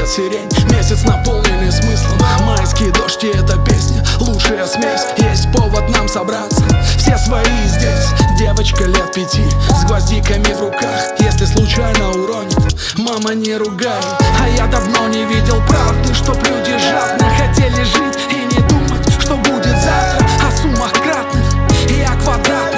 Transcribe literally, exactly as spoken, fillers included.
сирень. Месяц наполненный смыслом, майский дождь и эта песня лучшая смесь. Есть повод нам собраться, все свои здесь. Девочка лет пяти с гвоздиками в руках, если случайно уронит, мама не ругай. А я давно не видел правды, чтоб люди жадно хотели жить и не думать, что будет завтра. О суммах кратных и о квадратных